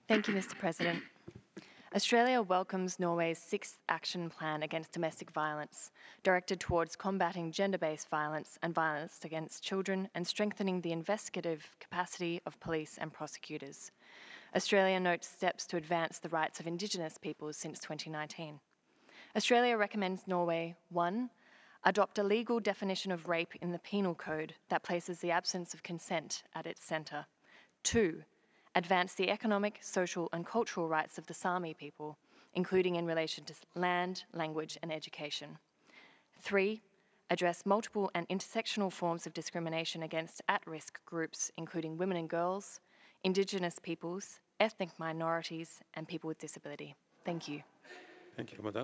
Thank you, Mr. President. Australia welcomes Norway's sixth action plan against domestic violence, directed towards combating gender-based violence and violence against children and strengthening the investigative capacity of police and prosecutors. Australia notes steps to advance the rights of Indigenous peoples since 2019. Australia recommends Norway, 1, adopt a legal definition of rape in the penal code that places the absence of consent at its centre. 2, advance the economic, social and cultural rights of the Sami people, including in relation to land, language and education. 3, address multiple and intersectional forms of discrimination against at-risk groups, including women and girls, Indigenous peoples, ethnic minorities and people with disability. Thank you. Thank you, Madam.